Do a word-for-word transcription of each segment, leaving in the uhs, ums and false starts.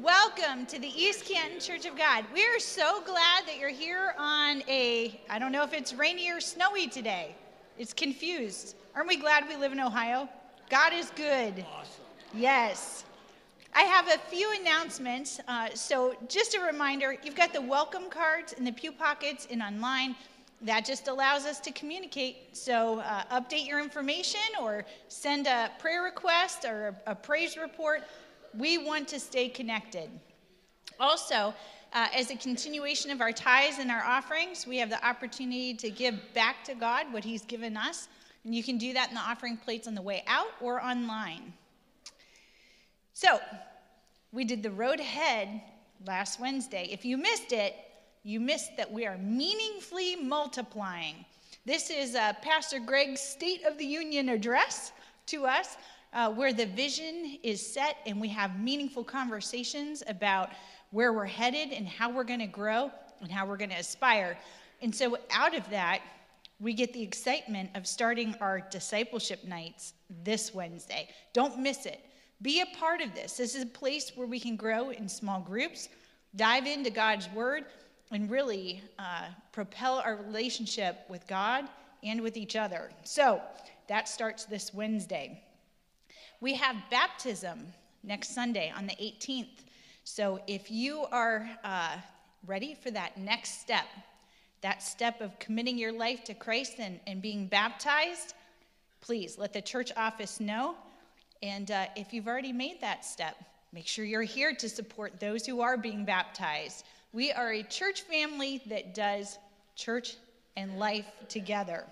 Welcome to the East Canton Church of God. We are so glad that you're here on a, I don't know if it's rainy or snowy today. It's confused. Aren't we glad we live in Ohio? God is good. Awesome. Yes. I have a few announcements. Uh, so just a reminder, you've got the welcome cards in the pew pockets and online. That just allows us to communicate. So uh, update your information or send a prayer request or a, a praise report. We want to stay connected. Also, uh, as a continuation of our tithes and our offerings, we have the opportunity to give back to God what he's given us. And you can do that in the offering plates on the way out or online. So, we did the road ahead last Wednesday. If you missed it, you missed that we are meaningfully multiplying. This is uh, Pastor Greg's State of the Union address to us, uh, where the vision is set and we have meaningful conversations about where we're headed and how we're going to grow and how we're going to aspire. And so out of that, we get the excitement of starting our discipleship nights this Wednesday. Don't miss it. Be a part of this. This is a place where we can grow in small groups, dive into God's word, and really uh, propel our relationship with God and with each other. So that starts this Wednesday. We have baptism next Sunday on the eighteenth. So if you are uh, ready for that next step, that step of committing your life to Christ and, and being baptized, please let the church office know. And uh, if you've already made that step, make sure you're here to support those who are being baptized. We are a church family that does church and life together.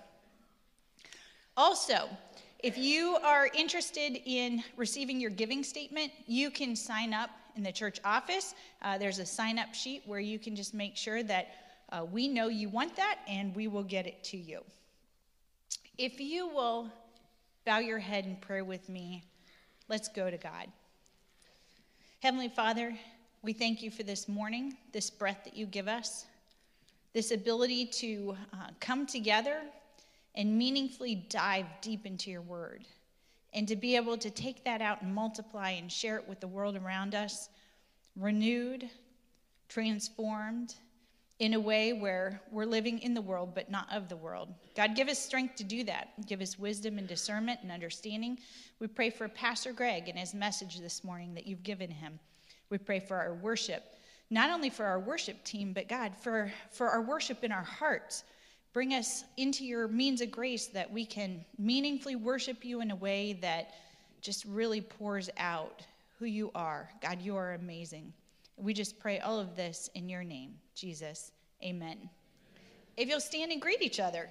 Also, if you are interested in receiving your giving statement, you can sign up in the church office. Uh, there's a sign-up sheet where you can just make sure that uh, we know you want that, and we will get it to you. If you will bow your head in prayer with me, let's go to God. Heavenly Father, we thank you for this morning, this breath that you give us, this ability to uh, come together and meaningfully dive deep into your word, and to be able to take that out and multiply and share it with the world around us, renewed, transformed, in a way where we're living in the world but not of the world. God, give us strength to do that. Give us wisdom and discernment and understanding. We pray for Pastor Greg and his message this morning that you've given him. We pray for our worship, not only for our worship team, but God, for, for our worship in our hearts. Bring us into your means of grace that we can meaningfully worship you in a way that just really pours out who you are. God, you are amazing. We just pray all of this in your name, Jesus. Amen. If you'll stand and greet each other.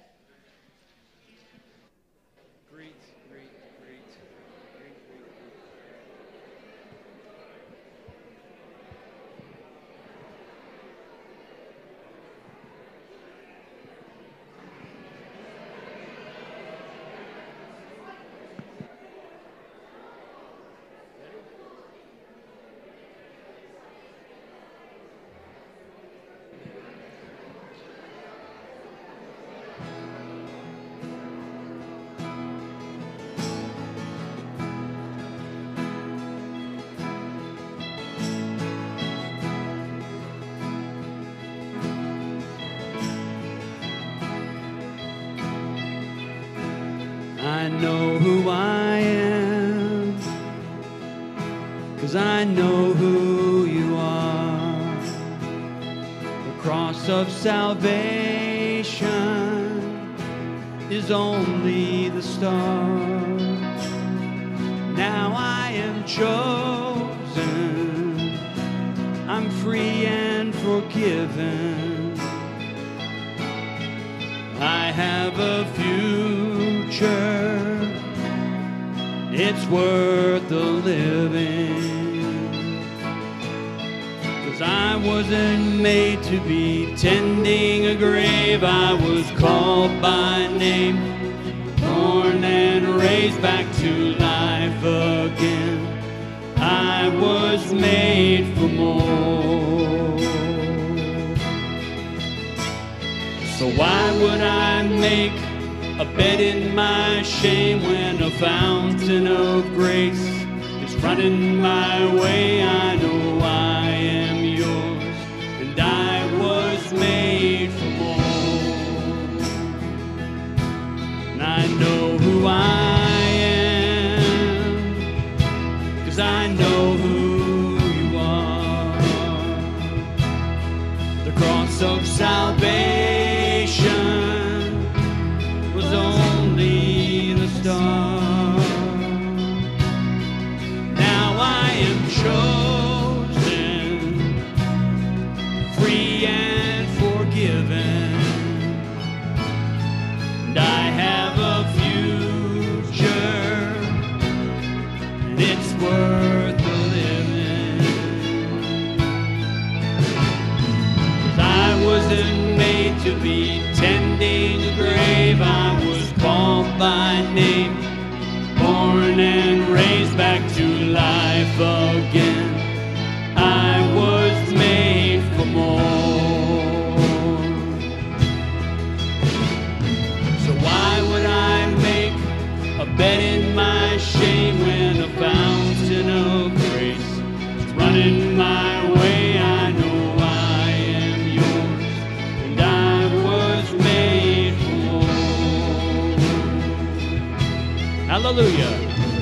Greet, greet, greet, greet, greet, greet. I know who I am, 'cause I know who you are. The cross of salvation is only the start. Now I am chosen, I'm free and forgiven. I have a future, it's worth the living. 'Cause I wasn't made to be tending a grave. I was called by name, born and raised back to life again. I was made for more. So why would I make a bed in my shame when a fountain of grace is running my way? I know I cross of salvation was only the start. Now I am chosen, free and forgiven, and I have a future, and it's worth the living. 'Cause I wasn't made to be tending a grave. I was called by name, born and raised back to life again. I was made for more. So why would I make a bed in my shame when a fountain of grace is running my way? I know I am yours, and I was made for more. Hallelujah.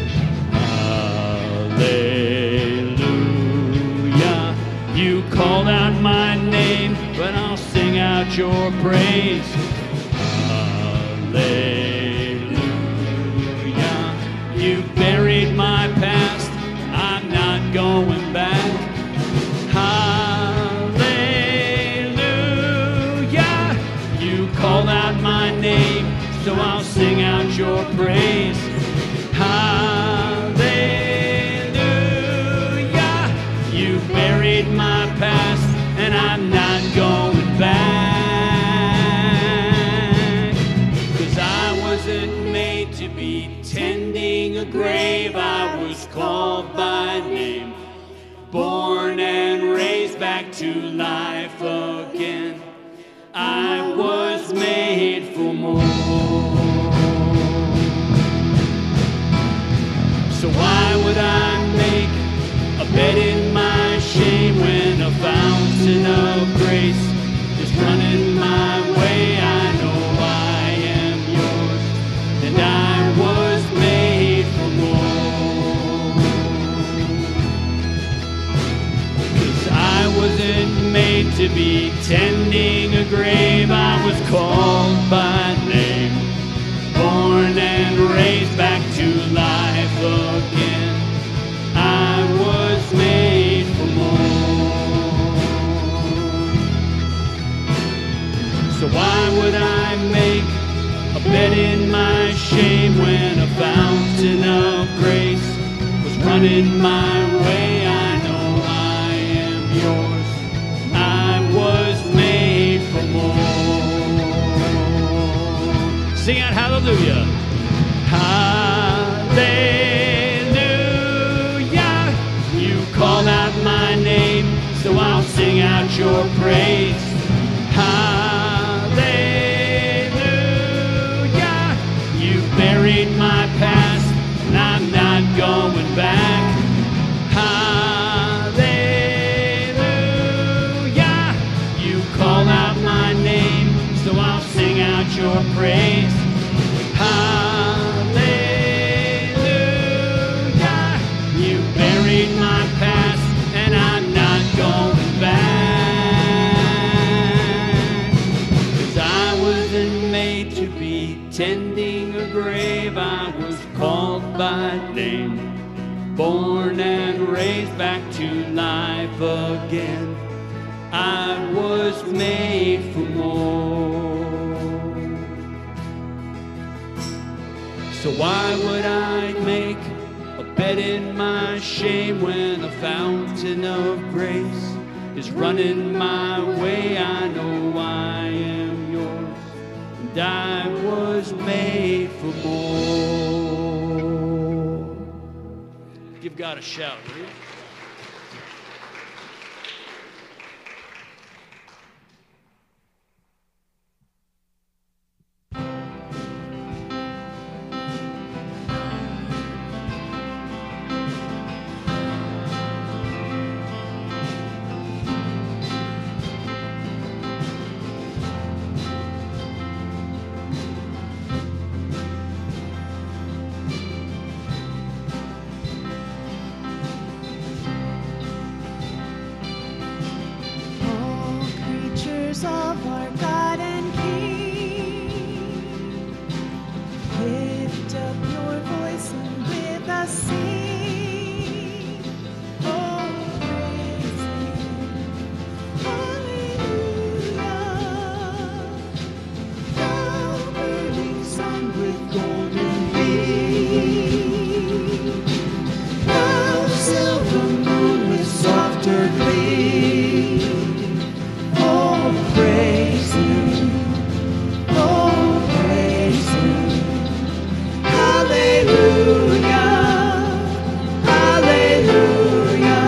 Hallelujah. You called out my name, but I'll sing out your praise. Hallelujah. You buried my past, I'm not going back. Hallelujah. You called out my name, so I'll sing out your praise. Hallelujah. You buried my past, and I'm not going back. 'Cause I wasn't made to be tending a grave. I was called by name, born and raised back to life again. I was made for more. So why would I make a bed in my shame when a fountain of grace is running my way? I know I am yours, and I was made for more. 'Cause I wasn't made to be tending a grave. I was called by name, born and raised back to life again. I was made for more. So why would I make a bed in my shame when a fountain of grace was running my way? I know I am yours, I was made for more. Sing out hallelujah. Hallelujah. You called out my name, so I'll sing out your praise. Hallelujah. You buried my past, and I'm not going back. Hallelujah. You called out my name, so I'll sing out your praise. Hallelujah. You buried my past, and I'm not going back. 'Cause I wasn't made to be tending a grave. I was called by name, born and raised back to life again. I was made for more. So why would I make a bed in my shame when a fountain of grace is running my way? I know I am yours, and I was made for more. Give God a shout, will you? praises of our God and King. Lift up your voice and with us sing. Oh, praise Him. Hallelujah. Thou burning sun with golden beam. Thou silver moon with softer gleam. Oh, praise Him. Oh, praise Him. Hallelujah. Hallelujah.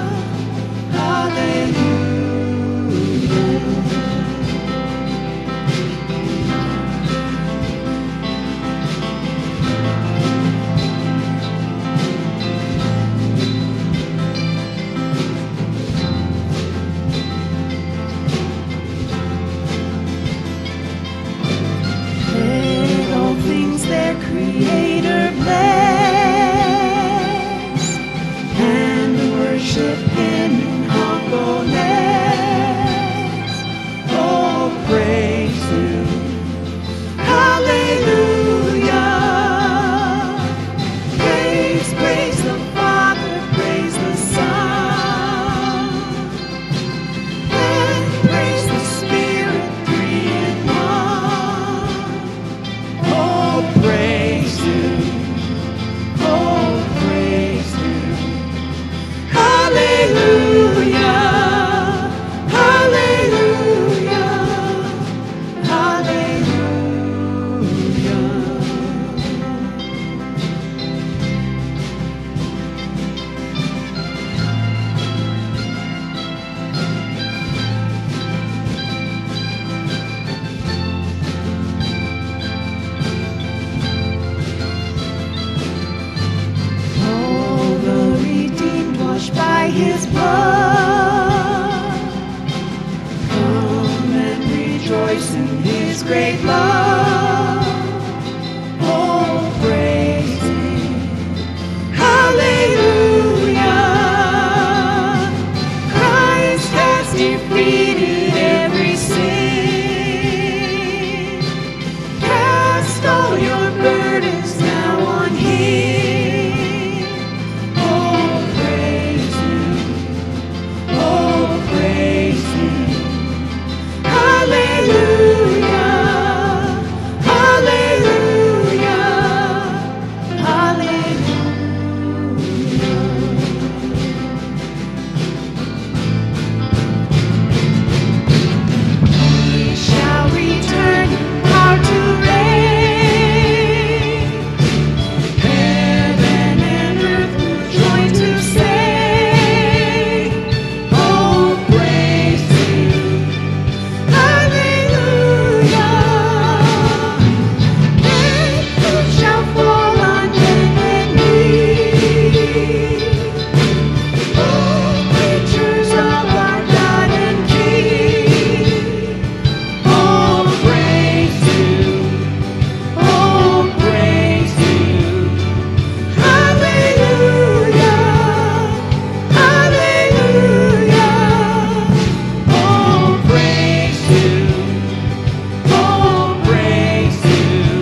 Let all things their Creator bless, and worship Him in humbleness. Oh, praise Him. Hallelujah. Praise, praise the Father, praise the Son, and praise the Spirit, three in one. Oh, praise Him. Oh, praise Him. Hallelujah. Hallelujah. Hallelujah. All the redeemed washed by His blood, come and rejoice in His great love. Oh, praise Him. Hallelujah. Christ has defeated every sin. Cast all your burdens now on Him. Oh, praise Him. Oh, praise Him. Hallelujah. Hallelujah. Hallelujah. He shall return in power to reign. Heaven and earth will join to sing. Oh, praise Him. Hallelujah. Nations shall fall on bended knee. Oh, creatures of our God and King. Oh, praise Him. Oh, praise Him. Hallelujah. Hallelujah. Oh, praise Him. Oh, praise Him.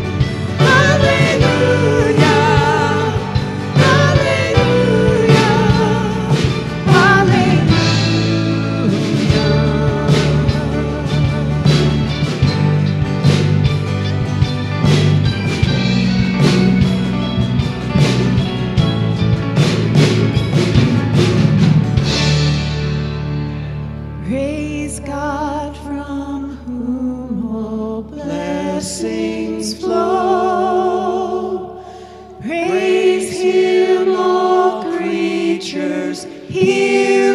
Hallelujah. Hallelujah. Praise God from whom all blessings flow. Praise Him, all creatures here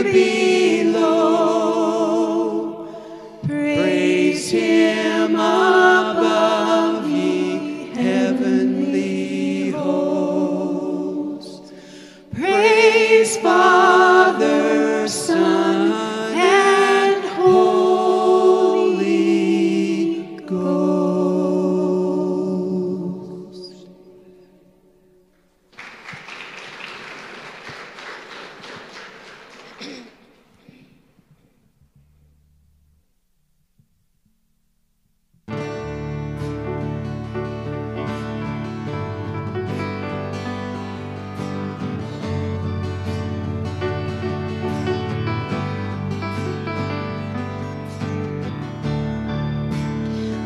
below. Praise Him above, ye heavenly hosts. Praise Father, Son, and Holy Ghost.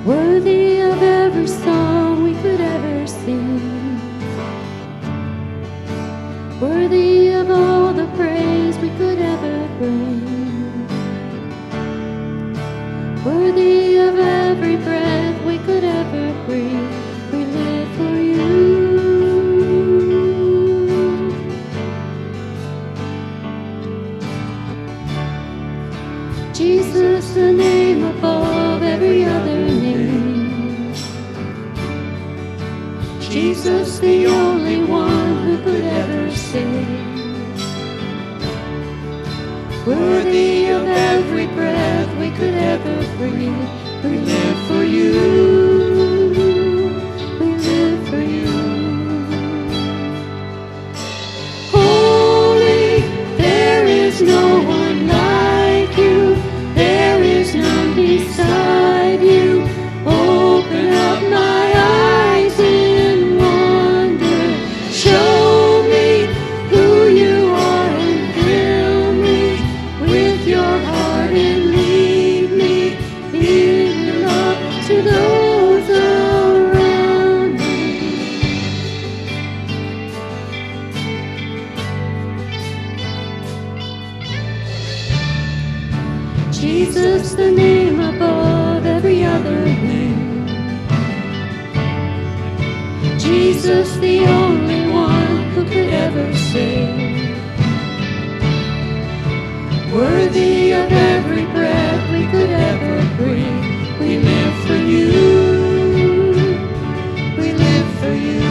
worthy of every song we could ever sing, worthy of all the praise we could ever bring, worthy of every breath we could ever breathe. We live for you. Jesus, the name above every other name. Jesus, the only one who could ever save. Worthy of every breath we could ever breathe. We live for you. We live for you. Holy, there is no one like you. There is none beside you. Open up my eyes in wonder. Show me who you are and fill me with your heart and lead me in your love to those around me. Jesus, the name above every other name. Jesus, the only one who could ever save. Worthy of every breath we could ever breathe. We live for you. We live for you.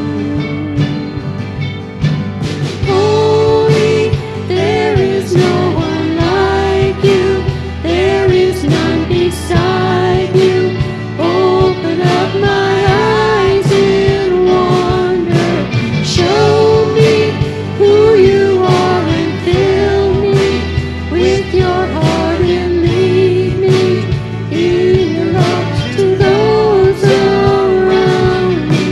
Holy, there is no one like you. There is none beside you. Open up my eyes in wonder. Show me who you are and fill me with your heart and lead me in your love to those around me.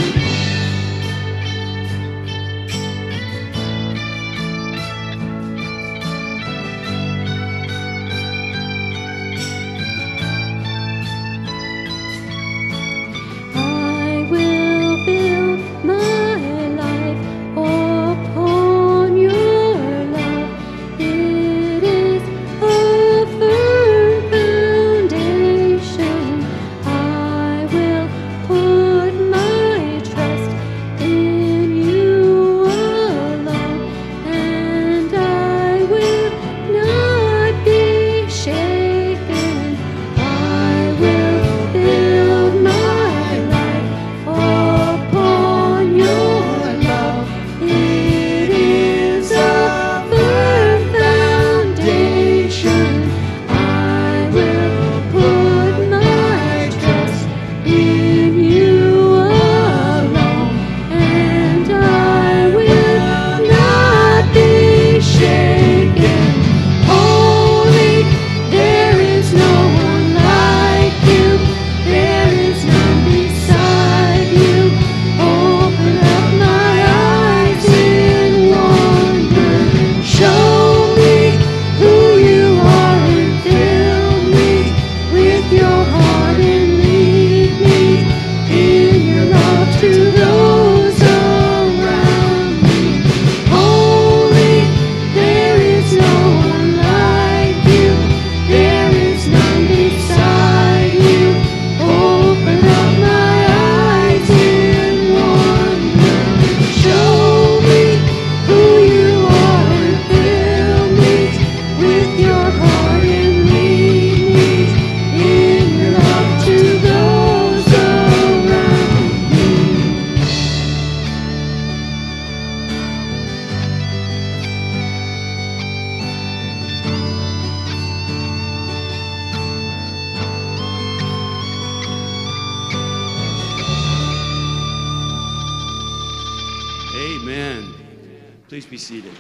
I will build my life upon your love. It is a firm foundation. I will put my trust in you alone, and I will not be shaken. I will build my life upon your love. It is a firm foundation. I will put my trust in you alone, and I will not be shaken. Holy, there is no one like you. There is none beside you. Open up my eyes in wonder. Show me who you are and fill me with your heart and lead me in your love to those around me. Holy, there is no one like you. There is none beside you. Open up my eyes in wonder. Show me who you are and fill me with your heart and lead me in your love to those around me. Amen. Please be seated.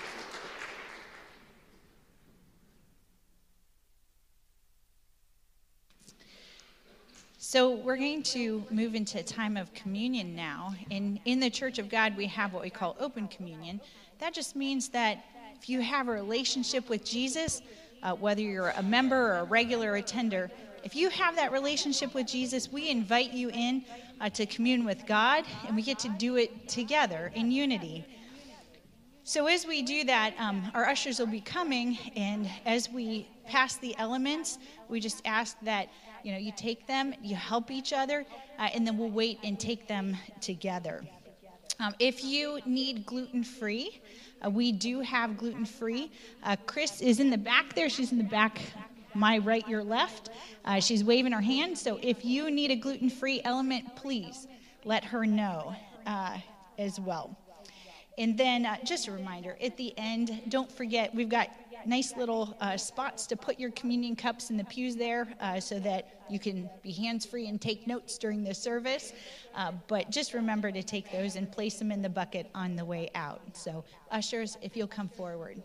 So we're going to move into a time of communion now. And in the Church of God, we have what we call open communion. That just means that if you have a relationship with Jesus, uh, whether you're a member or a regular attender, If you have that relationship with Jesus, we invite you in uh, to commune with God, and we get to do it together in unity. So as we do that, um, our ushers will be coming, and as we pass the elements, we just ask that, you know, you take them, you help each other, uh, and then we'll wait and take them together. Um, if you need gluten-free, uh, we do have gluten-free. Uh, Chris is in the back there. She's in the back, my right, your left. Uh, she's waving her hand. So if you need a gluten-free element, please let her know uh, as well. And then uh, just a reminder, at the end, don't forget, we've got nice little uh, spots to put your communion cups in the pews there uh, so that you can be hands-free and take notes during the service. Uh, but just remember to take those and place them in the bucket on the way out. So ushers, if you'll come forward.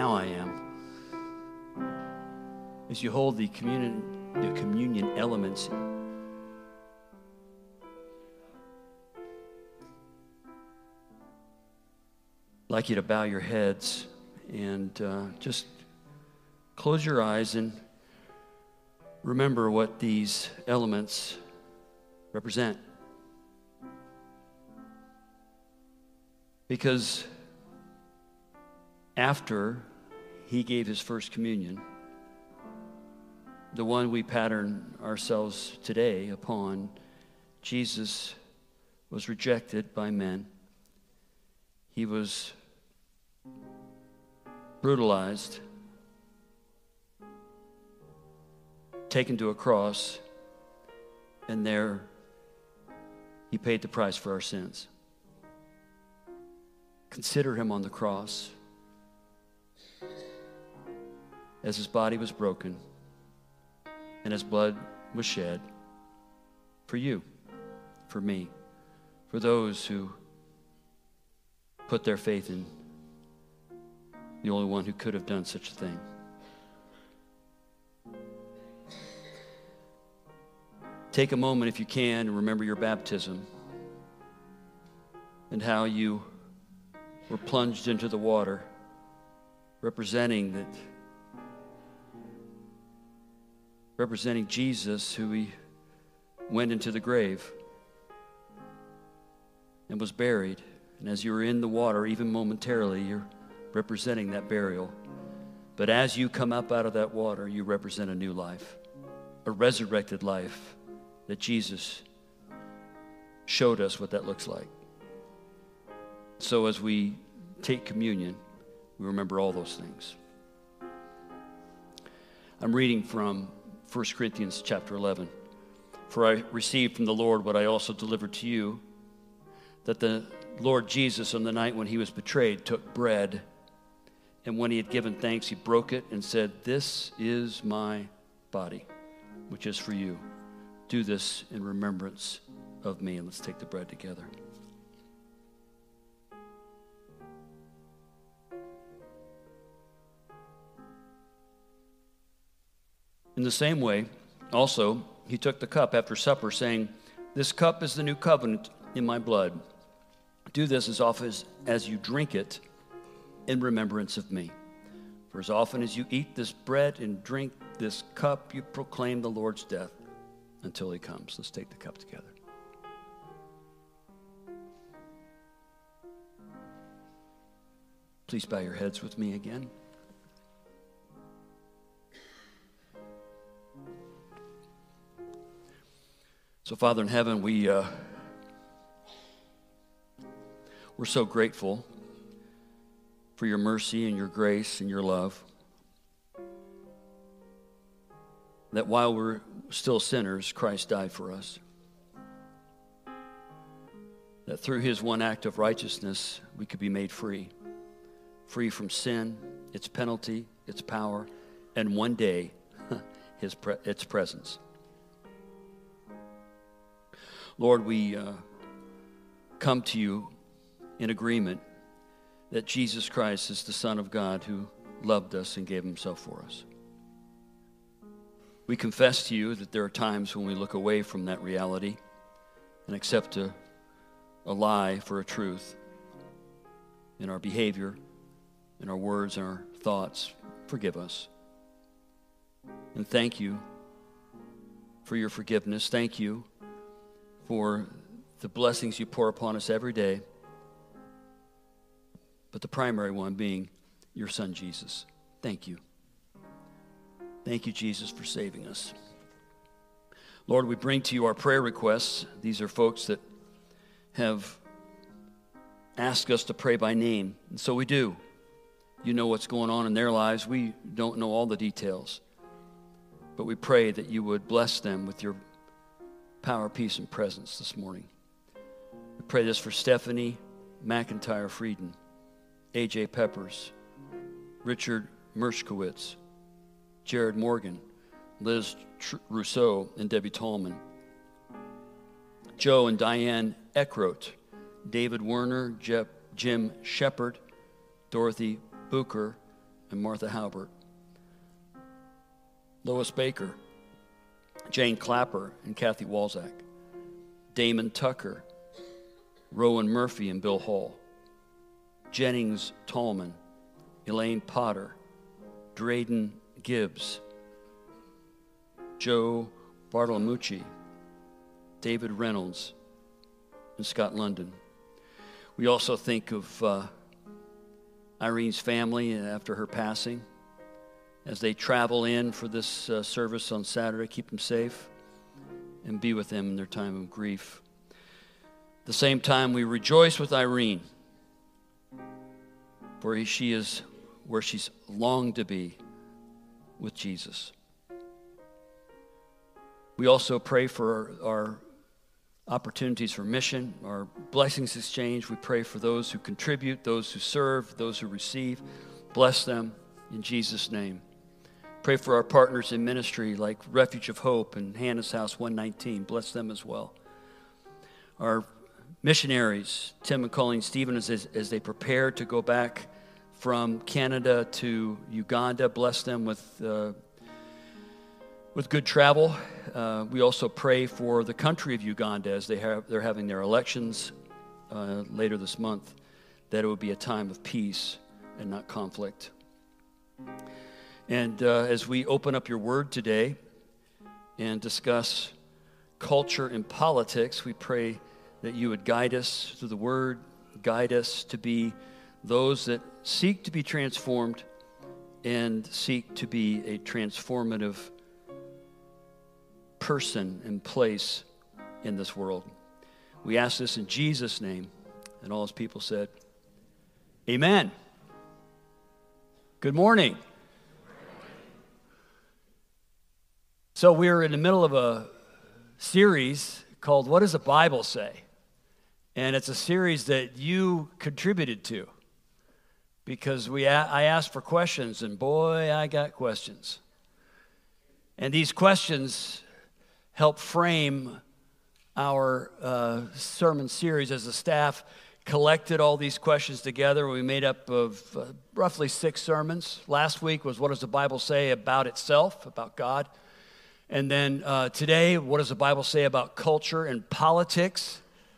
now I am. As you hold the communion, the communion elements, I'd like you to bow your heads and uh, just close your eyes and remember what these elements represent. Because after he gave his first communion, the one we pattern ourselves today upon, Jesus was rejected by men. He was brutalized, taken to a cross, and there he paid the price for our sins. Consider him on the cross as his body was broken and his blood was shed for you, for me, for those who put their faith in the only one who could have done such a thing. Take a moment, if you can, and remember your baptism and how you were plunged into the water, representing that, representing Jesus, who he went into the grave and was buried. And as you were in the water, even momentarily, you're representing that burial. But as you come up out of that water, you represent a new life, a resurrected life that Jesus showed us what that looks like. So as we take communion, we remember all those things. I'm reading from First Corinthians chapter eleven. For I received from the Lord what I also delivered to you, that the Lord Jesus, on the night when he was betrayed, took bread, and when he had given thanks, he broke it and said, "This is my body, which is for you. Do this in remembrance of me." And let's take the bread together. In the same way, also, he took the cup after supper, saying, "This cup is the new covenant in my blood. Do this as often as, as you drink it in remembrance of me. For as often as you eat this bread and drink this cup, you proclaim the Lord's death until he comes." Let's take the cup together. Please bow your heads with me again. So, Father in heaven, we, uh, we're so grateful for your mercy and your grace and your love, that while we're still sinners, Christ died for us. That through his one act of righteousness, we could be made free. Free from sin, its penalty, its power, and one day, his pre- its presence. Lord, we uh, come to you in agreement that Jesus Christ is the Son of God who loved us and gave himself for us. We confess to you that there are times when we look away from that reality and accept a, a lie for a truth in our behavior, in our words, and our thoughts. Forgive us. And thank you for your forgiveness. Thank you for the blessings you pour upon us every day, but the primary one being your Son, Jesus. Thank you. Thank you, Jesus, for saving us. Lord, we bring to you our prayer requests. These are folks that have asked us to pray by name, and so we do. You know what's going on in their lives. We don't know all the details, but we pray that you would bless them with your power, peace, and presence this morning. We pray this for Stephanie McIntyre Frieden, A J Peppers, Richard Mershkowitz, Jared Morgan, Liz Tr- Rousseau, and Debbie Tallman, Joe and Diane Eckroat, David Werner, Jep, Jim Shepard, Dorothy Booker, and Martha Halbert, Lois Baker, Jane Clapper and Kathy Walzak, Damon Tucker, Rowan Murphy and Bill Hall, Jennings Tallman, Elaine Potter, Drayden Gibbs, Joe Bartolomucci, David Reynolds, and Scott London. We also think of uh, Irene's family after her passing. As they travel in for this uh, service on Saturday, keep them safe and be with them in their time of grief. At the same time, we rejoice with Irene, for she is where she's longed to be with Jesus. We also pray for our, our opportunities for mission, our blessings exchange. We pray for those who contribute, those who serve, those who receive. Bless them in Jesus' name. Pray for our partners in ministry like Refuge of Hope and Hannah's House one nineteen. Bless them as well. Our missionaries, Tim and Colleen Stevens, as, as they prepare to go back from Canada to Uganda, bless them with uh, with good travel. Uh, we also pray for the country of Uganda as they have they're having their elections uh, later this month, that it would be a time of peace and not conflict. And uh, as we open up your word today and discuss culture and politics, we pray that you would guide us through the word, guide us to be those that seek to be transformed and seek to be a transformative person and place in this world. We ask this in Jesus' name, and all his people said, amen. Good morning. So we're in the middle of a series called What Does the Bible Say? And it's a series that you contributed to, because we I asked for questions, and boy, I got questions. And these questions help frame our uh, sermon series. As the staff collected all these questions together, we made up of uh, roughly six sermons. Last week was What Does the Bible Say About Itself, about God? And then uh, today, what does the Bible say about culture and politics?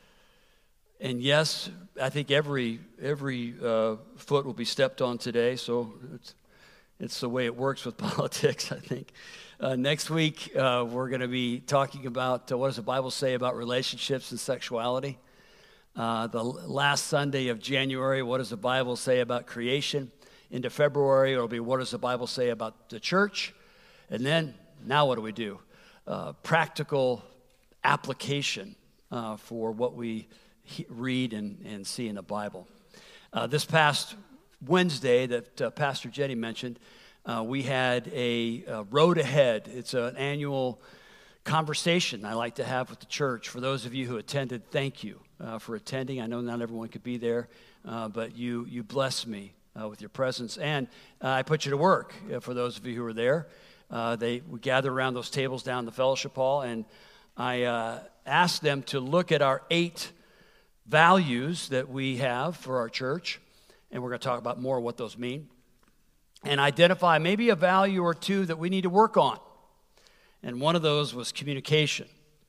And yes, I think every every uh, foot will be stepped on today, so it's, it's the way it works with politics, I think. Uh, next week, uh, we're going to be talking about uh, what does the Bible say about relationships and sexuality. Uh, the last Sunday of January, what does the Bible say about creation? Into February, it'll be what does the Bible say about the church? And then, now what do we do? Uh, practical application uh, for what we he- read and, and see in the Bible. Uh, this past Wednesday that uh, Pastor Jenny mentioned, uh, we had a, a Road Ahead. It's an annual conversation I like to have with the church. For those of you who attended, thank you uh, for attending. I know not everyone could be there, uh, but you you blessed me uh, with your presence. And uh, I put you to work uh, for those of you who were there. Uh, they would gather around those tables down in the fellowship hall, and I uh, asked them to look at our eight values that we have for our church, and we're going to talk about more what those mean, and identify maybe a value or two that we need to work on. And one of those was communication.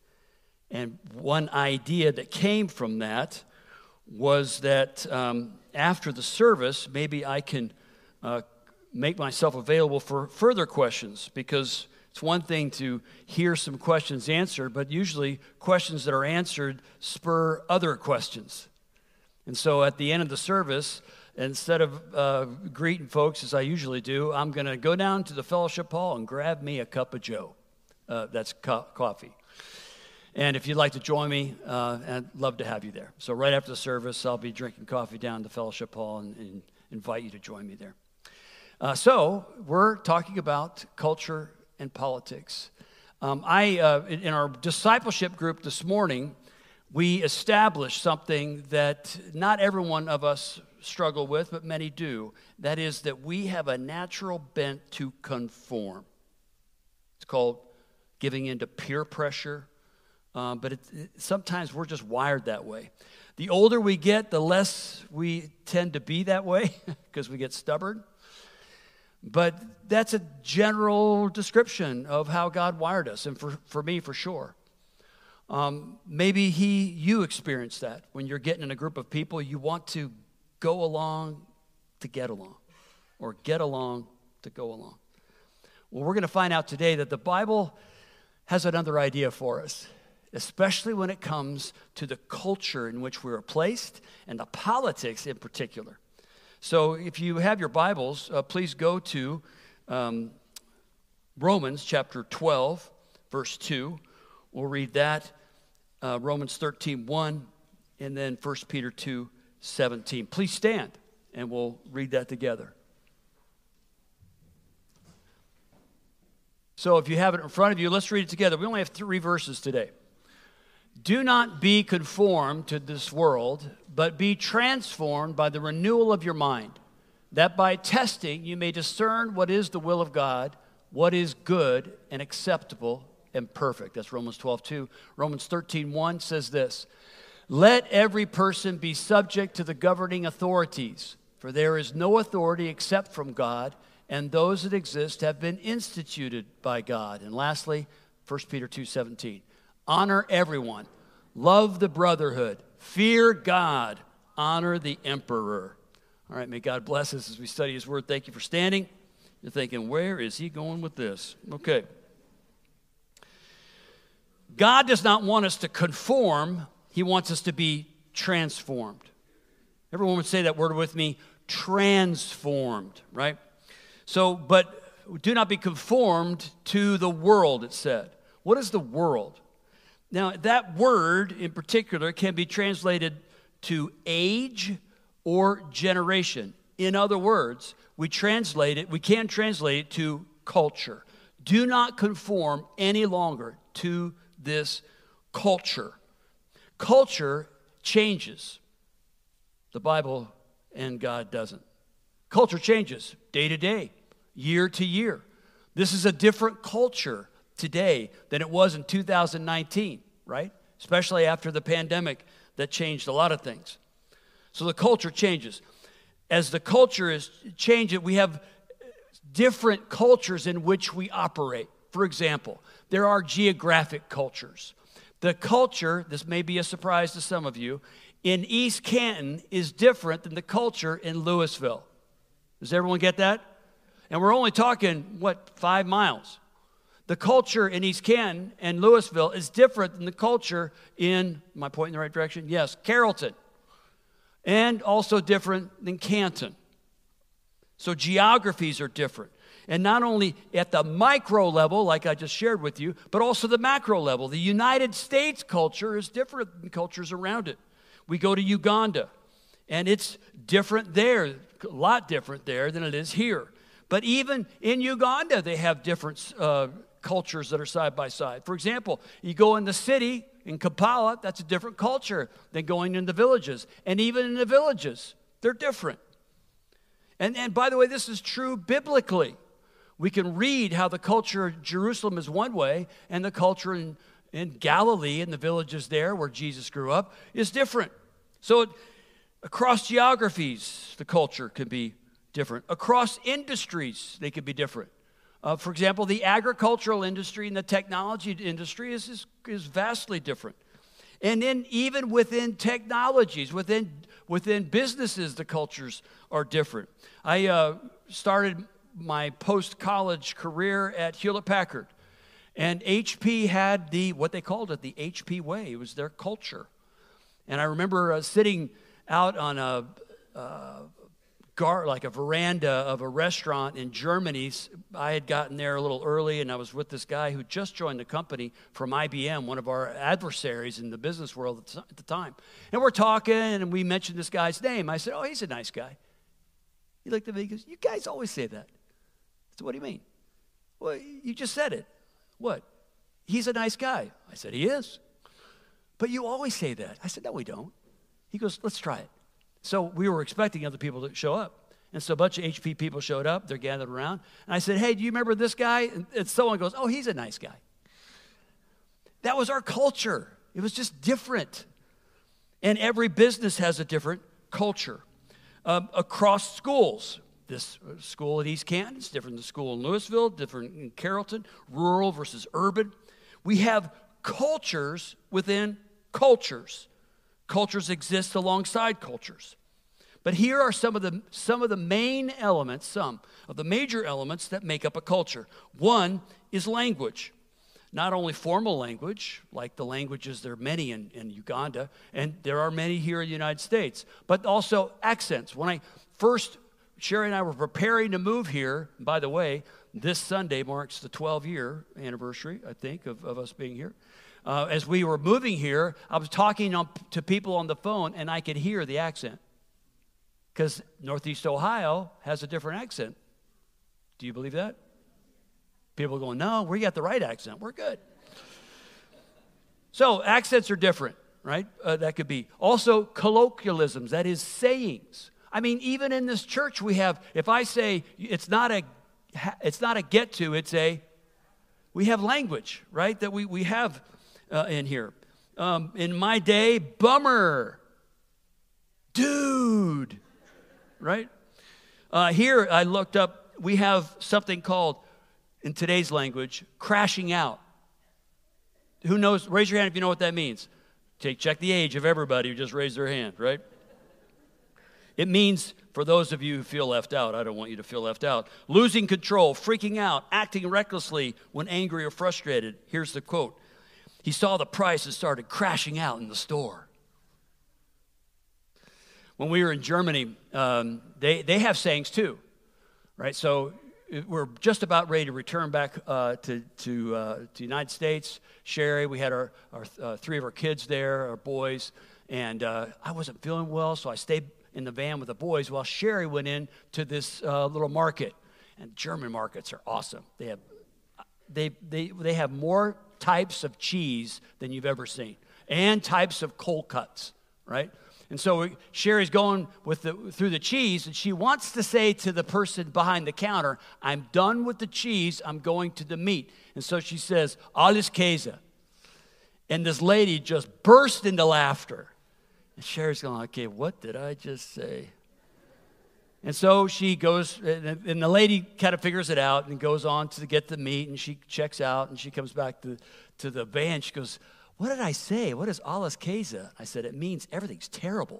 And one idea that came from that was that um, after the service, maybe I can uh, make myself available for further questions, because it's one thing to hear some questions answered, but usually questions that are answered spur other questions. And so at the end of the service, instead of uh, greeting folks as I usually do, I'm going to go down to the fellowship hall and grab me a cup of Joe. Uh, that's co- coffee. And if you'd like to join me, uh, I'd love to have you there. So right after the service, I'll be drinking coffee down in the fellowship hall and, and invite you to join me there. Uh, so we're talking about culture and politics. Um, I uh, in, in our discipleship group this morning, we established something that not every one of us struggle with, but many do. That is that we have a natural bent to conform. It's called giving into peer pressure, uh, but it, it, sometimes we're just wired that way. The older we get, the less we tend to be that way because we get stubborn. But that's a general description of how God wired us, and for, for me, for sure. Um, maybe he, you experience that when you're getting in a group of people, you want to go along to get along, or get along to go along. Well, we're going to find out today that the Bible has another idea for us, especially when it comes to the culture in which we are placed and the politics in particular. So if you have your Bibles, uh, please go to um, Romans chapter twelve, verse two. We'll read that, uh, Romans thirteen, one, and then First Peter two, seventeen. Please stand, and we'll read that together. So if you have it in front of you, let's read it together. We only have three verses today. Do not be conformed to this world, but be transformed by the renewal of your mind, that by testing you may discern what is the will of God, what is good and acceptable and perfect. That's Romans twelve, two. Romans thirteen, one says this, let every person be subject to the governing authorities, for there is no authority except from God, and those that exist have been instituted by God. And lastly, First Peter two, seventeen. Honor everyone, love the brotherhood, fear God, honor the emperor. All right, may God bless us as we study his word. Thank you for standing. You're thinking, where is he going with this? Okay. God does not want us to conform. He wants us to be transformed. Everyone would say that word with me, transformed, right? So, but do not be conformed to the world, it said. What is the world? Now, that word in particular can be translated to age or generation. In other words, we translate it, we can translate it to culture. Do not conform any longer to this culture. Culture changes. The Bible and God doesn't. Culture changes day to day, year to year. This is a different culture today than it was in two thousand nineteen, right? Especially after the pandemic that changed a lot of things. So the culture changes. As the culture is changing, we have different cultures in which we operate. For example, there are geographic cultures. The culture, this may be a surprise to some of you, in East Canton is different than the culture in Louisville. Does everyone get that? And we're only talking, what, five miles. The culture in East Canton and Louisville is different than the culture in, am I pointing in the right direction? Yes, Carrollton. And also different than Canton. So geographies are different. And not only at the micro level, like I just shared with you, but also the macro level. The United States culture is different than cultures around it. We go to Uganda, and it's different there, a lot different there than it is here. But even in Uganda, they have different uh, cultures that are side by side. For example, you go in the city, in Kampala, that's a different culture than going in the villages. And even in the villages, they're different. And, and by the way, this is true biblically. We can read how the culture of Jerusalem is one way, and the culture in, in Galilee, in the villages there where Jesus grew up, is different. So it, across geographies, the culture can be different. Across industries, they can be different. Uh, for example, the agricultural industry and the technology industry is, is, is vastly different. And then even within technologies, within, within businesses, the cultures are different. I uh, started my post-college career at Hewlett-Packard. And H P had the, what they called it, the H P way. It was their culture. And I remember uh, sitting out on a, uh, gar, like a veranda of a restaurant in Germany. I had gotten there a little early, and I was with this guy who just joined the company from I B M, one of our adversaries in the business world at the time. And we're talking, and we mentioned this guy's name. I said, oh, he's a nice guy. He looked at me, he goes, you guys always say that. I said, what do you mean? Well, you just said it. What? He's a nice guy. I said, he is. But you always say that. I said, no, we don't. He goes, let's try it. So we were expecting other people to show up. And so a bunch of H P people showed up. They're gathered around. And I said, hey, do you remember this guy? And, and someone goes, oh, he's a nice guy. That was our culture. It was just different. And every business has a different culture. Um, across schools, this school at East Canton. It's different than the school in Louisville, different in Carrollton, rural versus urban. We have cultures within cultures. Cultures exist alongside cultures. But here are some of the some of the main elements, some of the major elements that make up a culture. One is language. Not only formal language, like the languages, there are many in, in Uganda, and there are many here in the United States, but also accents. When I first, Sherry and I were preparing to move here, by the way, this Sunday marks the twelve-year anniversary, I think, of, of us being here. Uh, as we were moving here, I was talking on, to people on the phone, and I could hear the accent. Because Northeast Ohio has a different accent. Do you believe that? People are going, no, we got the right accent. We're good. So accents are different, right? Uh, that could be. Also colloquialisms, that is sayings. I mean, even in this church we have, if I say it's not a, it's not a get to, it's a, we have language, right, that we, we have uh, in here. Um, in my day, bummer, dude, right? Uh, here I looked up, we have something called, in today's language, crashing out. Who knows? Raise your hand if you know what that means. Take, check the age of everybody who just raised their hand, right? It means, for those of you who feel left out, I don't want you to feel left out, losing control, freaking out, acting recklessly when angry or frustrated. Here's the quote. He saw the price and started crashing out in the store. When we were in Germany, um, they, they have sayings too, right? So we're just about ready to return back uh, to to, uh, to the United States. Sherry, we had our, our uh, three of our kids there, our boys, and uh, I wasn't feeling well, so I stayed in the van with the boys while Sherry went in to this uh, little market. And German markets are awesome. They have they they they have more types of cheese than you've ever seen, and types of cold cuts, right? And so we, Sherry's going with the, through the cheese, and she wants to say to the person behind the counter, I'm done with the cheese, I'm going to the meat. And so she says, alles Käse. And this lady just burst into laughter. And Sherry's going, okay, what did I just say? And so she goes, and the lady kind of figures it out and goes on to get the meat, and she checks out, and she comes back to, to the van. She goes, what did I say? What is alles Käse? I said, it means everything's terrible.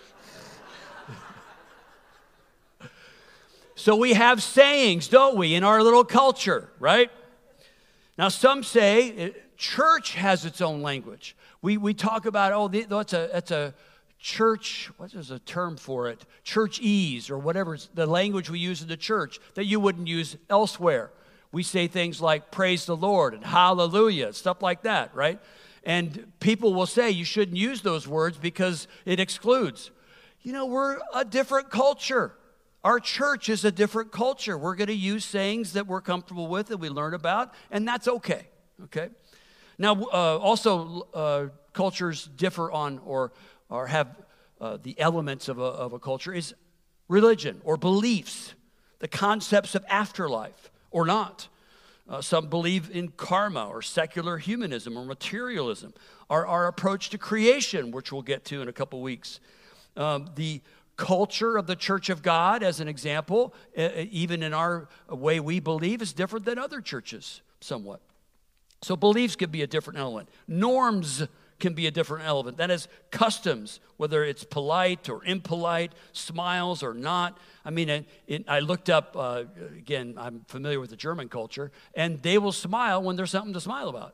So we have sayings, don't we, in our little culture, right? Now, some say it, church has its own language. We we talk about, oh, that's a, that's a church, what is a term for it? Churchese or whatever, the language we use in the church that you wouldn't use elsewhere. We say things like praise the Lord and hallelujah, stuff like that, right? And people will say you shouldn't use those words because it excludes. You know, we're a different culture. Our church is a different culture. We're going to use sayings that we're comfortable with and we learn about, and that's okay, okay? Now, uh, also, uh, cultures differ on or, or have uh, the elements of a, of a culture is religion or beliefs, the concepts of afterlife or not. Uh, some believe in karma or secular humanism or materialism. Our, our approach to creation, which we'll get to in a couple weeks. Um, the culture of the Church of God, as an example, uh, even in our way we believe, is different than other churches somewhat. So beliefs can be a different element. Norms can be a different element. That is customs, whether it's polite or impolite, smiles or not. I mean, it, it, I looked up, uh, again, I'm familiar with the German culture, and they will smile when there's something to smile about.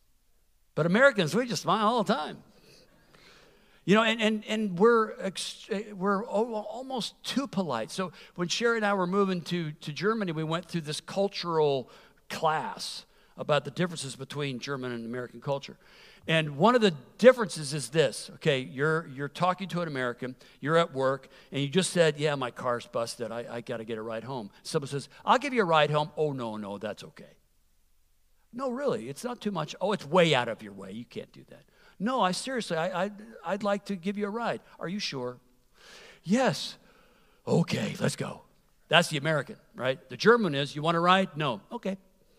But Americans, we just smile all the time. You know, and, and, and we're, ex- we're almost too polite. So when Sherry and I were moving to, to Germany, we went through this cultural class about the differences between German and American culture. And one of the differences is this, okay, you're you're talking to an American, you're at work, and you just said, yeah, my car's busted, I, I got to get a ride home. Someone says, I'll give you a ride home. Oh, no, no, that's okay. No, really, it's not too much. Oh, it's way out of your way. You can't do that. No, I seriously, I, I, I'd like to give you a ride. Are you sure? Yes. Okay, let's go. That's the American, right? The German is, you want a ride? No. Okay.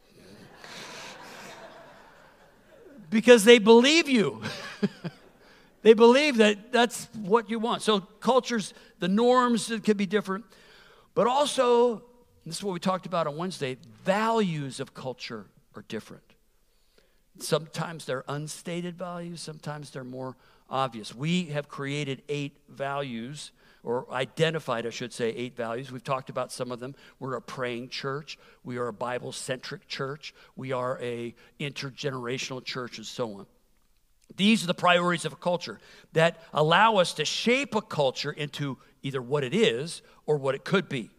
Because they believe you. They believe that that's what you want. So cultures, the norms can be different. But also, this is what we talked about on Wednesday, values of culture are different. Sometimes they're unstated values, sometimes they're more obvious. We have created eight values, or identified, I should say, eight values. We've talked about some of them. We're a praying church. We are a Bible-centric church. We are a intergenerational church, and so on. These are the priorities of a culture that allow us to shape a culture into either what it is or what it could be.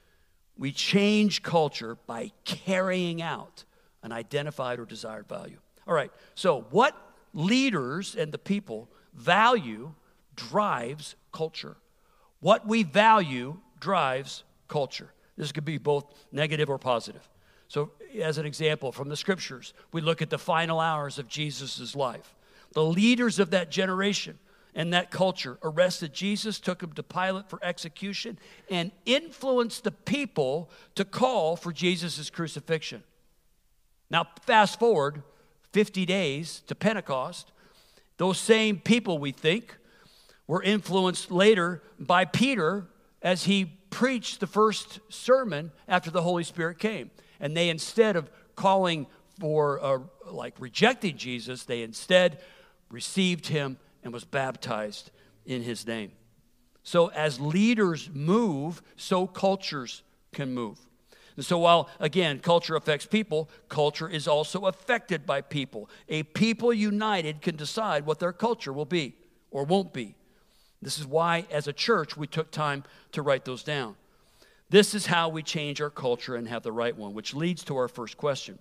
We change culture by carrying out an identified or desired value. All right, so what leaders and the people value drives culture. What we value drives culture. This could be both negative or positive. So as an example, from the scriptures, we look at the final hours of Jesus' life. The leaders of that generation and that culture arrested Jesus, took him to Pilate for execution, and influenced the people to call for Jesus' crucifixion. Now, fast forward fifty days to Pentecost. Those same people, we think, were influenced later by Peter as he preached the first sermon after the Holy Spirit came. And they, instead of calling for, uh, like, rejecting Jesus, they instead received him and was baptized in his name. So as leaders move, so cultures can move. And so while, again, culture affects people, culture is also affected by people. A people united can decide what their culture will be or won't be. This is why, as a church, we took time to write those down. This is how we change our culture and have the right one, which leads to our first question.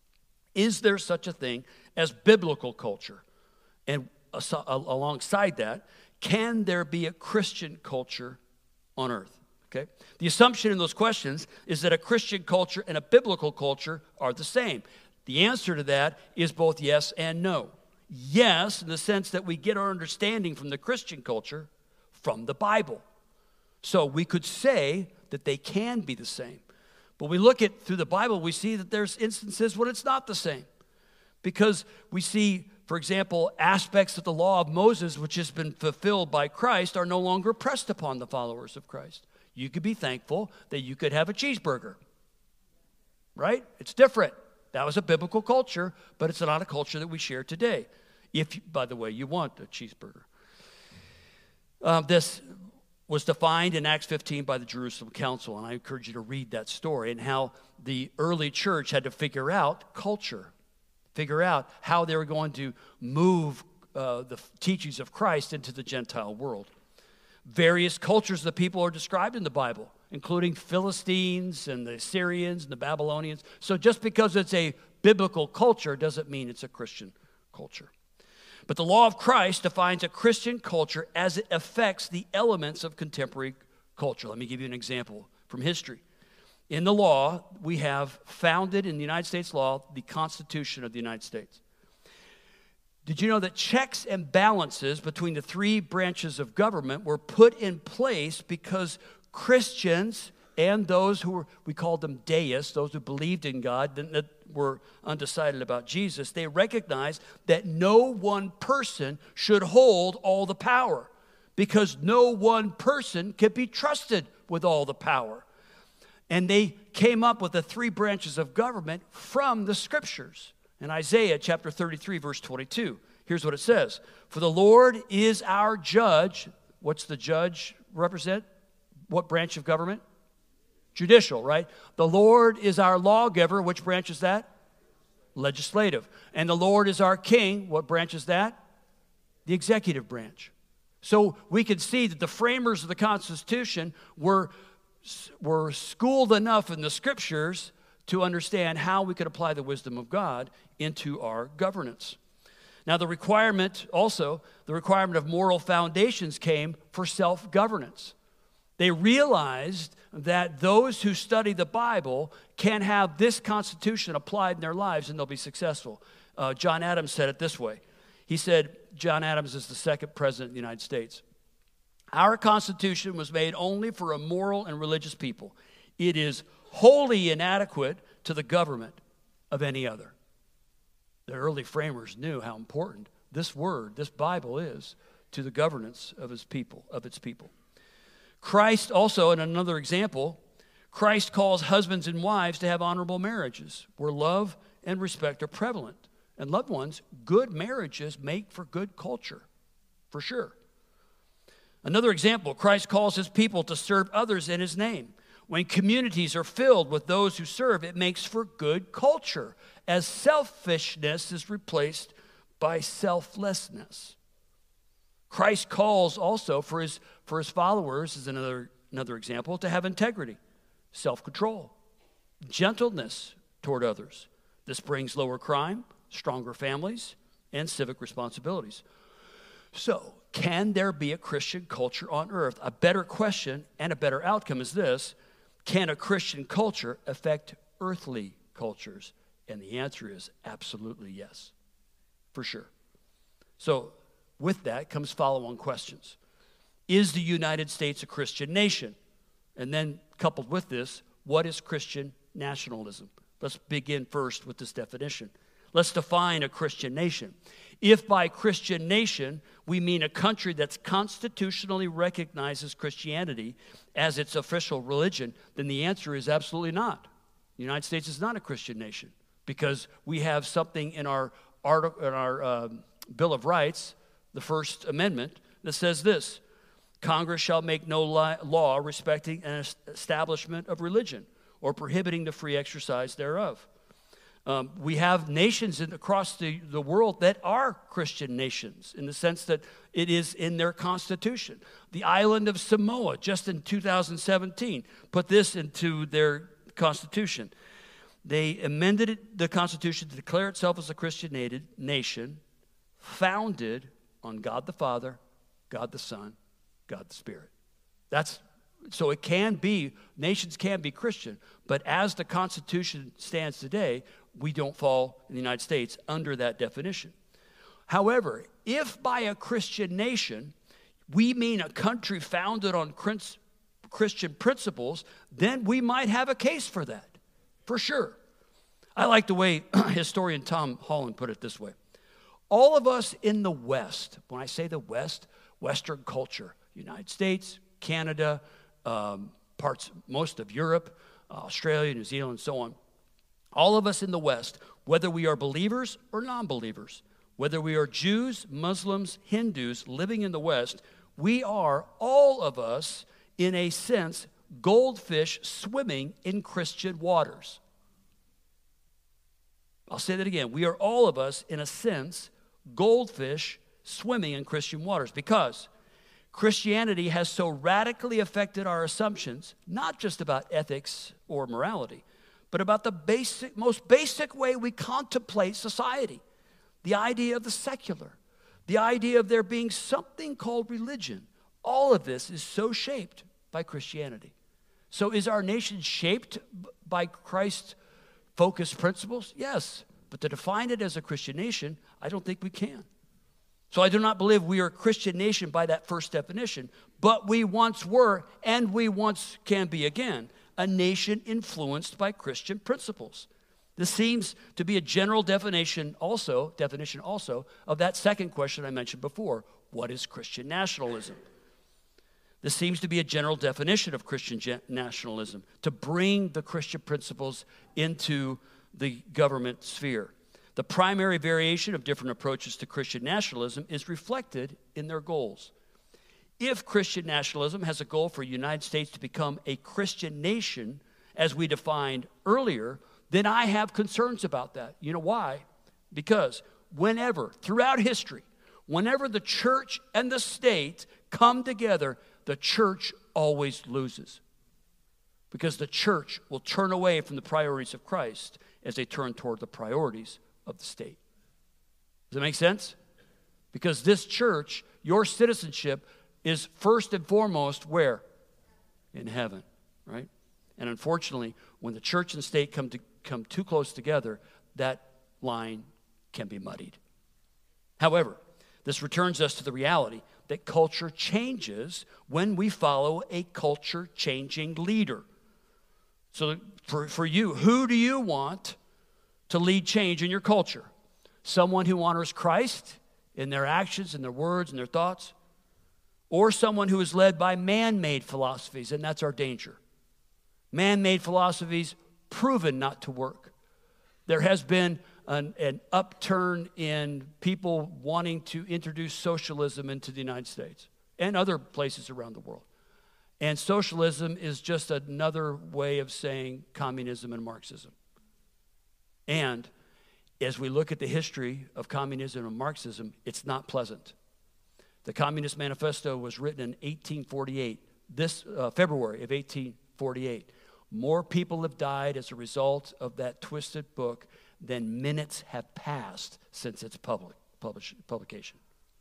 Is there such a thing as biblical culture? And alongside that, can there be a Christian culture on earth? Okay? The assumption in those questions is that a Christian culture and a biblical culture are the same. The answer to that is both yes and no. Yes, in the sense that we get our understanding from the Christian culture from the Bible. So we could say that they can be the same. But we look at through the Bible, we see that there's instances when it's not the same. Because we see, for example, aspects of the law of Moses, which has been fulfilled by Christ, are no longer pressed upon the followers of Christ. You could be thankful that you could have a cheeseburger. Right? It's different. That was a biblical culture, but it's not a culture that we share today. If, by the way, you want a cheeseburger. Um, this was defined in Acts fifteen by the Jerusalem Council, and I encourage you to read that story and how the early church had to figure out culture, figure out how they were going to move uh, the teachings of Christ into the Gentile world. Various cultures of the people are described in the Bible, including Philistines and the Assyrians and the Babylonians. So just because it's a biblical culture doesn't mean it's a Christian culture. But the law of Christ defines a Christian culture as it affects the elements of contemporary culture. Let me give you an example from history. In the law, we have founded in the United States law the Constitution of the United States. Did you know that checks and balances between the three branches of government were put in place because Christians and those who were, we called them deists, those who believed in God, that were undecided about Jesus, they recognized that no one person should hold all the power because no one person could be trusted with all the power. And they came up with the three branches of government from the scriptures. In Isaiah chapter thirty-three, verse twenty-two, here's what it says. For the Lord is our judge. What's the judge represent? What branch of government? Judicial, right? The Lord is our lawgiver. Which branch is that? Legislative. And the Lord is our king. What branch is that? The executive branch. So we can see that the framers of the Constitution were, were schooled enough in the scriptures to understand how we could apply the wisdom of God into our governance. Now the requirement also, the requirement of moral foundations came for self-governance. They realized that those who study the Bible can have this Constitution applied in their lives and they'll be successful. Uh, John Adams said it this way. He said, John Adams is the second president of the United States. Our Constitution was made only for a moral and religious people. It is wholly inadequate to the government of any other. The early framers knew how important this word, this Bible is to the governance of his people, of its people. Christ also, in another example, Christ calls husbands and wives to have honorable marriages where love and respect are prevalent. And loved ones, good marriages make for good culture, for sure. Another example, Christ calls his people to serve others in his name. When communities are filled with those who serve, it makes for good culture, as selfishness is replaced by selflessness. Christ calls also for his, for his followers, is another, another example, to have integrity, self-control, gentleness toward others. This brings lower crime, stronger families, and civic responsibilities. So, can there be a Christian culture on earth? A better question and a better outcome is this: can a Christian culture affect earthly cultures? And the answer is absolutely yes, for sure. So, with that comes follow-on questions. Is the United States a Christian nation? And then, coupled with this, what is Christian nationalism? Let's begin first with this definition. Let's define a Christian nation. If by Christian nation we mean a country that's constitutionally recognizes Christianity as its official religion, then the answer is absolutely not. The United States is not a Christian nation because we have something in our, article, in our uh, Bill of Rights, the First Amendment, that says this: Congress shall make no law respecting an establishment of religion or prohibiting the free exercise thereof. Um, we have nations in, across the, the world that are Christian nations in the sense that it is in their constitution. The island of Samoa, just in two thousand seventeen, put this into their constitution. They amended it, the constitution to declare itself as a Christian nation founded on God the Father, God the Son, God the Spirit. That's So it can be, nations can be Christian, but as the Constitution stands today, we don't fall in the United States under that definition. However, if by a Christian nation we mean a country founded on Christian principles, then we might have a case for that, for sure. I like the way historian Tom Holland put it this way. All of us in the West, when I say the West, Western culture, United States, Canada, Um, parts, most of Europe, uh, Australia, New Zealand, so on. All of us in the West, whether we are believers or non-believers, whether we are Jews, Muslims, Hindus living in the West, we are, all of us, in a sense, goldfish swimming in Christian waters. I'll say that again. We are, all of us, in a sense, goldfish swimming in Christian waters because Christianity has so radically affected our assumptions, not just about ethics or morality, but about the basic, most basic way we contemplate society. The idea of the secular, the idea of there being something called religion. All of this is so shaped by Christianity. So is our nation shaped by Christ-focused principles? Yes, but to define it as a Christian nation, I don't think we can. So I do not believe we are a Christian nation by that first definition, but we once were, and we once can be again, a nation influenced by Christian principles. This seems to be a general definition also, definition also of that second question I mentioned before. What is Christian nationalism? This seems to be a general definition of Christian nationalism, to bring the Christian principles into the government sphere. The primary variation of different approaches to Christian nationalism is reflected in their goals. If Christian nationalism has a goal for the United States to become a Christian nation, as we defined earlier, then I have concerns about that. You know why? Because whenever, throughout history, whenever the church and the state come together, the church always loses. Because the church will turn away from the priorities of Christ as they turn toward the priorities of the state. Does that make sense? Because this church, your citizenship is first and foremost where? In heaven, right? And unfortunately, when the church and state come to come too close together, that line can be muddied. However, this returns us to the reality that culture changes when we follow a culture-changing leader. So for, for you, who do you want to lead change in your culture? Someone who honors Christ in their actions, in their words, and their thoughts? Or someone who is led by man-made philosophies, and that's our danger. Man-made philosophies proven not to work. There has been an, an upturn in people wanting to introduce socialism into the United States and other places around the world. And socialism is just another way of saying communism and Marxism. And as we look at the history of communism and Marxism, it's not pleasant. The Communist Manifesto was written in eighteen forty-eight, this uh, February of eighteen forty-eight. More people have died as a result of that twisted book than minutes have passed since its public, publish, publication.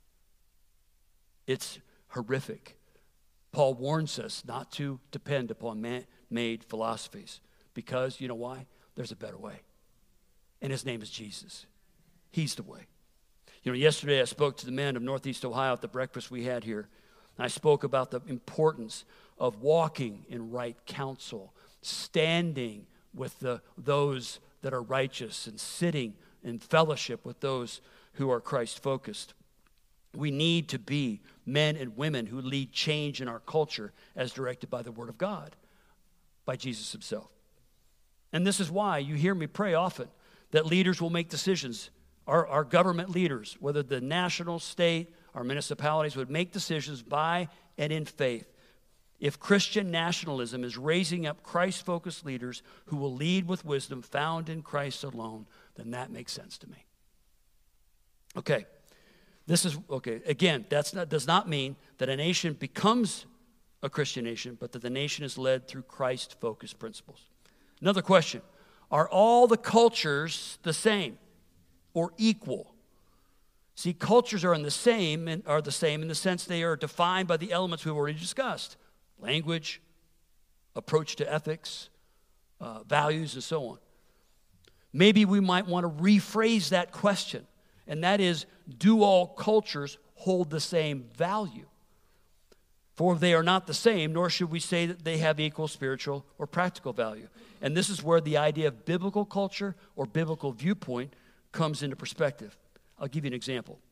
It's horrific. Paul warns us not to depend upon man-made philosophies because, you know why? There's a better way. And his name is Jesus. He's the way. You know, yesterday I spoke to the men of Northeast Ohio at the breakfast we had here. And I spoke about the importance of walking in right counsel, standing with the, those that are righteous, and sitting in fellowship with those who are Christ-focused. We need to be men and women who lead change in our culture as directed by the Word of God, by Jesus himself. And this is why you hear me pray often that leaders will make decisions. Our, our government leaders, whether the national, state, our municipalities, would make decisions by and in faith. If Christian nationalism is raising up Christ-focused leaders who will lead with wisdom found in Christ alone, then that makes sense to me. Okay. This is, okay, again, that does not mean that a nation becomes a Christian nation, but that the nation is led through Christ-focused principles. Another question, are all the cultures the same or equal? See, cultures are in the same and are the same in the sense they are defined by the elements we've already discussed. Language, approach to ethics, uh, values, and so on. Maybe we might want to rephrase that question. And that is, do all cultures hold the same value? For they are not the same, nor should we say that they have equal spiritual or practical value. And this is where the idea of biblical culture or biblical viewpoint comes into perspective. I'll give you an example.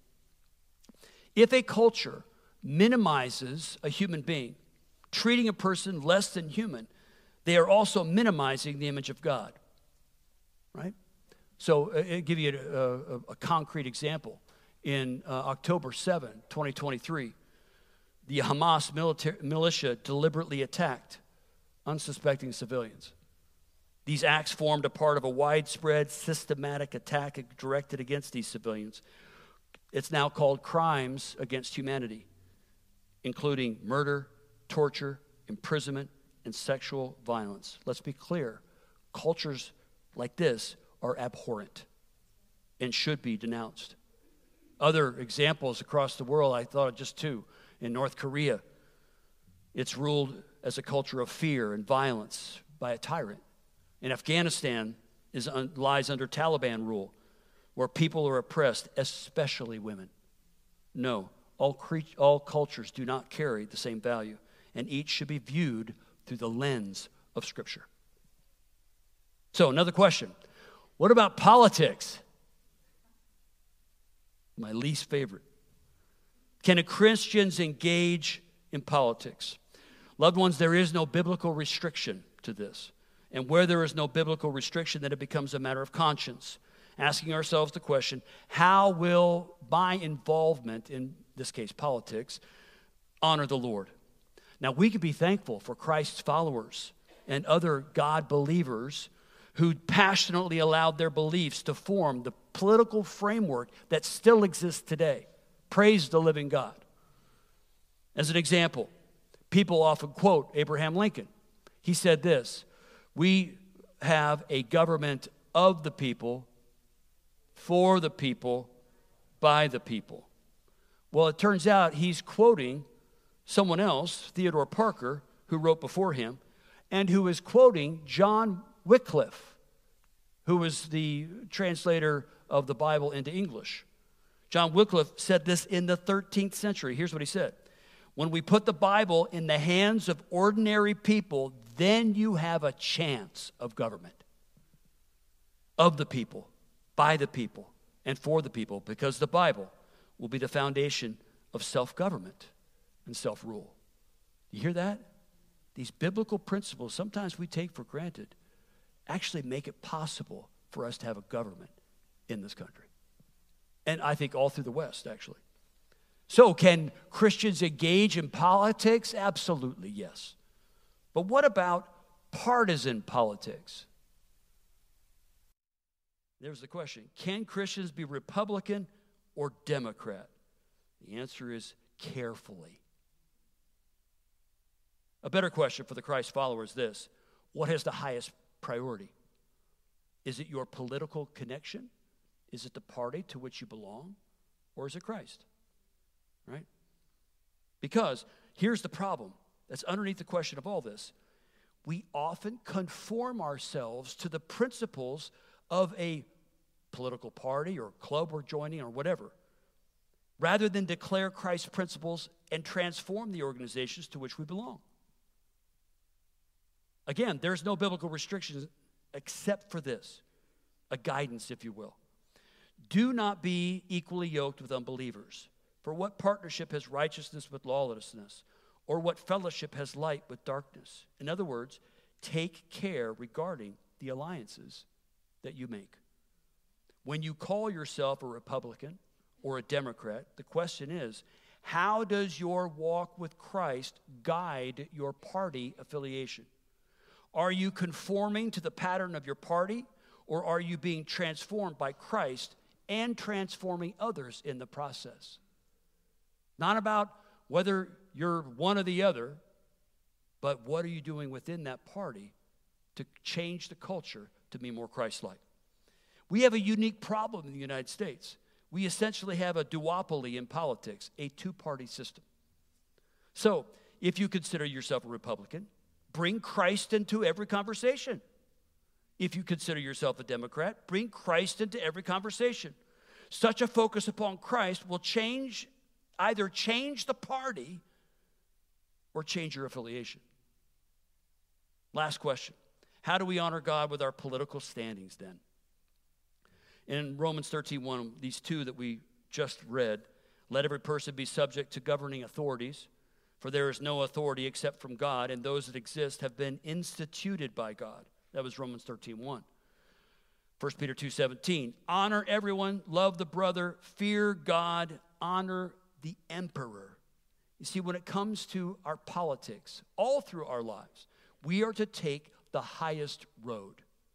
If a culture minimizes a human being, treating a person less than human, they are also minimizing the image of God, right? So uh, I'll give you a, a, a concrete example. In uh, October seventh, twenty twenty-three, the Hamas military, militia deliberately attacked unsuspecting civilians. These acts formed a part of a widespread systematic attack directed against these civilians. It's now called crimes against humanity, including murder, torture, imprisonment, and sexual violence. Let's be clear, cultures like this are abhorrent and should be denounced. Other examples across the world, I thought of just two. In North Korea, it's ruled as a culture of fear and violence by a tyrant. In Afghanistan is un, lies under Taliban rule, where people are oppressed, especially women. No, all, cre- all cultures do not carry the same value, and each should be viewed through the lens of Scripture. So, another question. What about politics? My least favorite. Can Christians engage in politics? Loved ones, there is no biblical restriction to this. And where there is no biblical restriction, then it becomes a matter of conscience. Asking ourselves the question, how will my involvement, in this case politics, honor the Lord? Now, we can be thankful for Christ's followers and other God believers who passionately allowed their beliefs to form the political framework that still exists today. Praise the living God. As an example, people often quote Abraham Lincoln. He said this, we have a government of the people, for the people, by the people. Well, it turns out he's quoting someone else, Theodore Parker, who wrote before him, and who is quoting John Wycliffe, who was the translator of the Bible into English. John Wycliffe said this in the thirteenth century. Here's what he said. When we put the Bible in the hands of ordinary people, then you have a chance of government. Of the people, by the people, and for the people, because the Bible will be the foundation of self-government and self-rule. You hear that? these biblical principles, sometimes we take for granted, actually make it possible for us to have a government in this country. And I think all through the West, actually. So can Christians engage in politics? Absolutely, yes. But what about partisan politics? There's the question. Can Christians be Republican or Democrat? The answer is carefully. A better question for the Christ follower is this. What has the highest priority? Is it your political connection? Is it the party to which you belong? Or is it Christ? Right? Because here's the problem that's underneath the question of all this. We often conform ourselves to the principles of a political party or club we're joining or whatever, rather than declare Christ's principles and transform the organizations to which we belong. Again, there's no biblical restrictions except for this, a guidance, if you will. Do not be equally yoked with unbelievers. For what partnership has righteousness with lawlessness? Or what fellowship has light with darkness? In other words, take care regarding the alliances that you make. When you call yourself a Republican or a Democrat, the question is, how does your walk with Christ guide your party affiliation? Are you conforming to the pattern of your party, or are you being transformed by Christ and transforming others in the process? Not about whether you're one or the other, but what are you doing within that party to change the culture to be more Christ-like? We have a unique problem in the United States. We essentially have a duopoly in politics, a two-party system. So, if you consider yourself a Republican, bring Christ into every conversation. If you consider yourself a Democrat, bring Christ into every conversation. Such a focus upon Christ will change, either change the party or change your affiliation. Last question. How do we honor God with our political standings then? In Romans thirteen one, these two that we just read, let every person be subject to governing authorities, for there is no authority except from God, and those that exist have been instituted by God. That was Romans thirteen one. First Peter two seventeen, honor everyone, love the brother, fear God, honor the emperor. You see, when it comes to our politics, all through our lives, we are to take the highest road.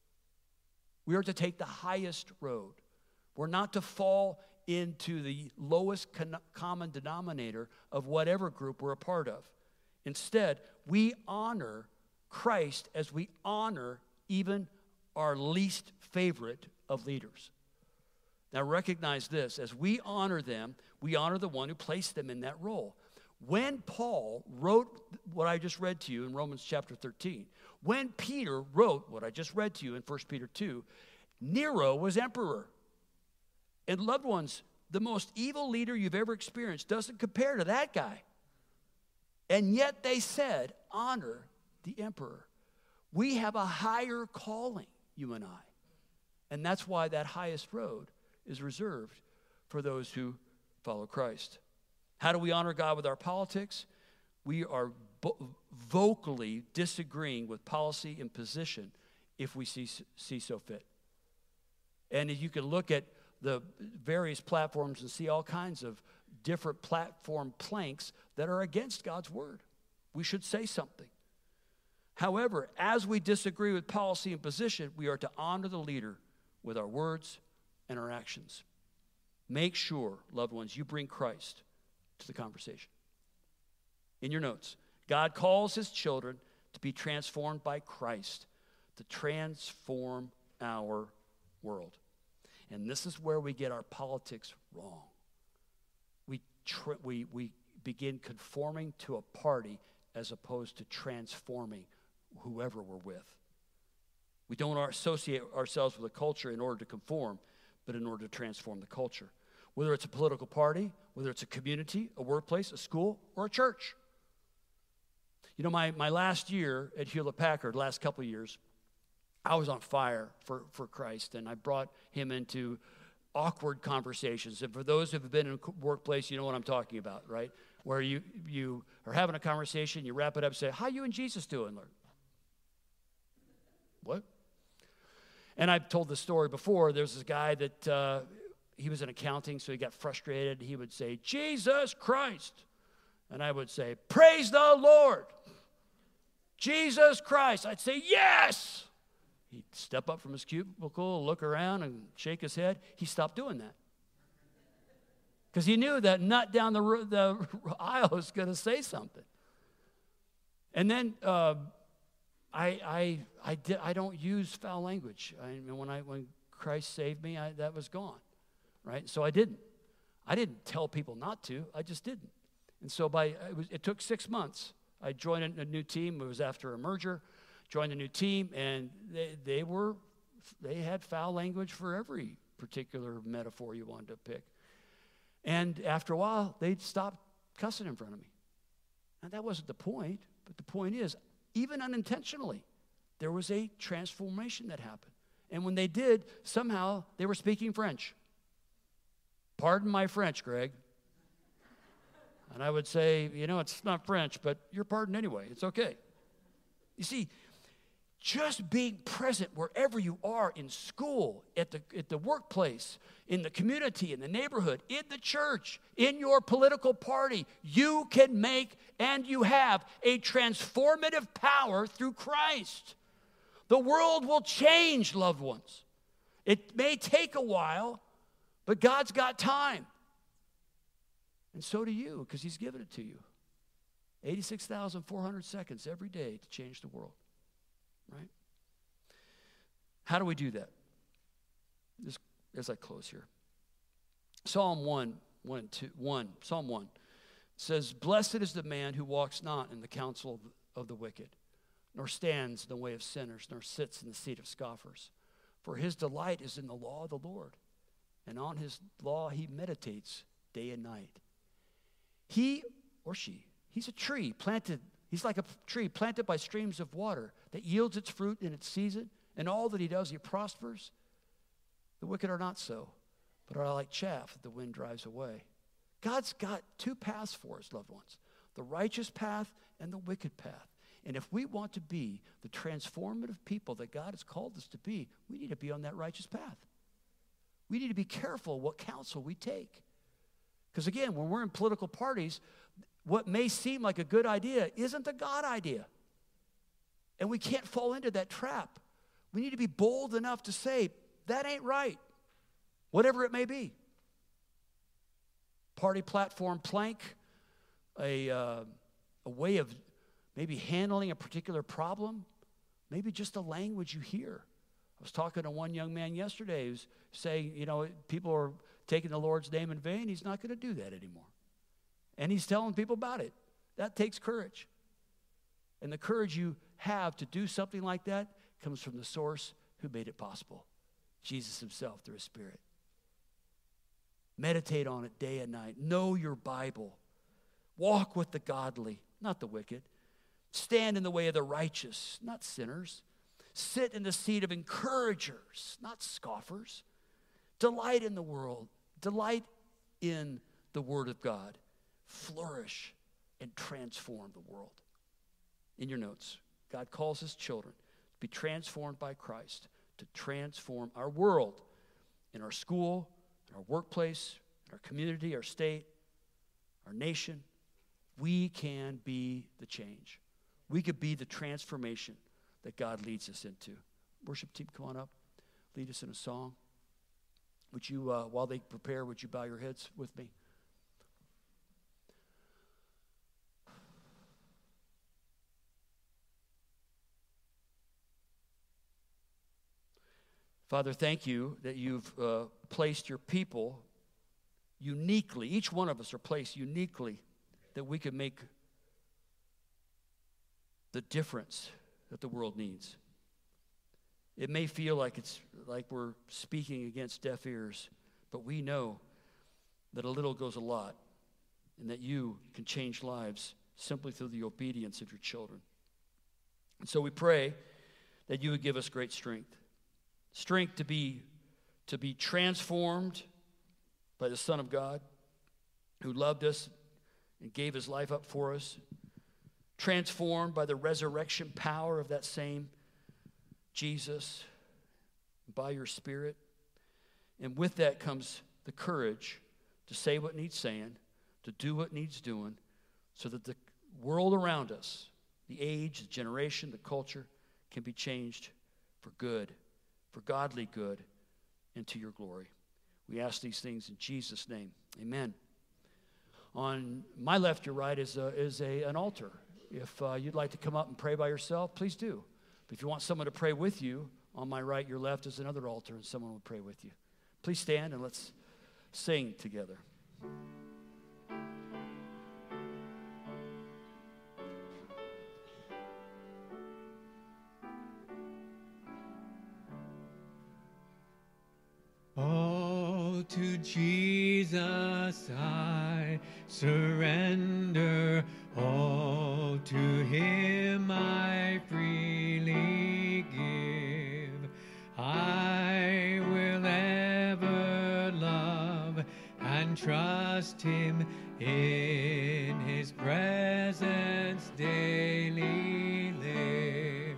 We are to take the highest road. We're not to fall into the lowest con- common denominator of whatever group we're a part of. Instead, we honor Christ as we honor even our least favorite of leaders. Now recognize this, as we honor them, we honor the one who placed them in that role. When Paul wrote what I just read to you in Romans chapter thirteen, when Peter wrote what I just read to you in First Peter two, Nero was emperor. And loved ones, the most evil leader you've ever experienced doesn't compare to that guy. And yet they said, honor the emperor. We have a higher calling, you and I. And that's why that highest road is reserved for those who follow Christ. How do we honor God with our politics? We are vo- vocally disagreeing with policy and position if we see, see so fit. And you can look at the various platforms and see all kinds of different platform planks that are against God's word. We should say something. However, as we disagree with policy and position, we are to honor the leader with our words and our actions. Make sure, loved ones, you bring Christ to the conversation. In your notes, God calls his children to be transformed by Christ, to transform our world. And this is where we get our politics wrong. We, tr- we, we begin conforming to a party as opposed to transforming whoever we're with. We don't associate ourselves with a culture in order to conform, but in order to transform the culture. Whether it's a political party, whether it's a community, a workplace, a school, or a church. You know, my, my last year at Hewlett-Packard, last couple of years, I was on fire for, for Christ, and I brought him into awkward conversations. And for those who have been in a workplace, you know what I'm talking about, right? where you, you are having a conversation, you wrap it up and say, how you and Jesus doing, Lord? What? And I've told this story before. There's this guy that uh, he was in accounting, so he got frustrated. He would say, Jesus Christ. And I would say, praise the Lord. Jesus Christ. I'd say, yes. He'd step up from his cubicle, look around, and shake his head. He stopped doing that. Because he knew that nut down the, the aisle was going to say something. And then uh, I, I, I, did, I don't use foul language. I mean, when, I, when Christ saved me, I, that was gone, right? So I didn't. I didn't tell people not to. I just didn't. And so by it, was, it took six months. I joined a, a new team. It was after a merger. Joined a new team, and they, they were they had foul language for every particular metaphor you wanted to pick. And after a while, they'd stop cussing in front of me. And that wasn't the point, but the point is, even unintentionally, there was a transformation that happened. And when they did, somehow they were speaking French. Pardon my French, Greg. And I would say, you know, it's not French, but you're pardoned anyway. It's okay. You see, just being present wherever you are, in school, at the, at the workplace, in the community, in the neighborhood, in the church, in your political party, you can make and you have a transformative power through Christ. The world will change, loved ones. It may take a while, but God's got time. And so do you, because he's given it to you. eighty-six thousand four hundred seconds every day to change the world. Right? How do we do that? Just as I close here. Psalm one, one and two, one, Psalm one says, blessed is the man who walks not in the counsel of the wicked, nor stands in the way of sinners, nor sits in the seat of scoffers. For his delight is in the law of the Lord, and on his law he meditates day and night. He or she, he's a tree planted. He's like a tree planted by streams of water that yields its fruit in its season, and all that he does, he prospers. The wicked are not so, but are like chaff that the wind drives away. God's got two paths for us, loved ones, the righteous path and the wicked path. And if we want to be the transformative people that God has called us to be, we need to be on that righteous path. We need to be careful what counsel we take. Because again, when we're in political parties, what may seem like a good idea isn't a God idea. And we can't fall into that trap. We need to be bold enough to say, that ain't right, whatever it may be. Party platform plank, a, uh, a way of maybe handling a particular problem, maybe just the language you hear. I was talking to one young man yesterday who's saying, you know, people are taking the Lord's name in vain. He's not going to do that anymore. And he's telling people about it. That takes courage. And the courage you have to do something like that comes from the source who made it possible, Jesus himself through his Spirit. Meditate on it day and night. Know your Bible. Walk with the godly, not the wicked. Stand in the way of the righteous, not sinners. Sit in the seat of encouragers, not scoffers. Delight in the world. Delight in the Word of God. Flourish and transform the world. In your notes, God calls his children to be transformed by Christ, to transform our world, in our school, in our workplace, in our community, our state, our nation. We can be the change. We could be the transformation that God leads us into. Worship team, come on up. Lead us in a song. Would you, uh, while they prepare, would you bow your heads with me? Father, thank you that you've uh, placed your people uniquely. Each one of us are placed uniquely that we can make the difference that the world needs. It may feel like it's like we're speaking against deaf ears, but we know that a little goes a lot and that you can change lives simply through the obedience of your children. And so we pray that you would give us great strength. Strength to be, to be transformed by the Son of God who loved us and gave his life up for us, transformed by the resurrection power of that same Jesus, by your Spirit. And with that comes the courage to say what needs saying, to do what needs doing, so that the world around us, the age, the generation, the culture, can be changed for good, for godly good, and to your glory. We ask these things in Jesus' name. Amen. On my left, your right, is, a, is a, an altar. If uh, you'd like to come up and pray by yourself, please do. But if you want someone to pray with you, on my right, your left is another altar, and someone will pray with you. Please stand and let's sing together. Oh, to Jesus I surrender. All to him I freely give. I will ever love and trust him, in his presence daily live.